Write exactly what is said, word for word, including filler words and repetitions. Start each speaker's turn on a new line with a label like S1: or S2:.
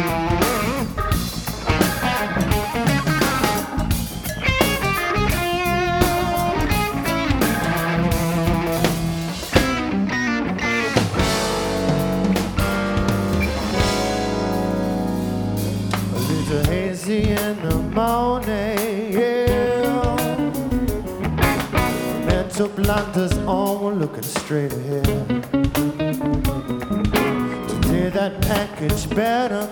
S1: Hazy in the morning, yeah. Mental blinders on, we're looking straight ahead. Today that package better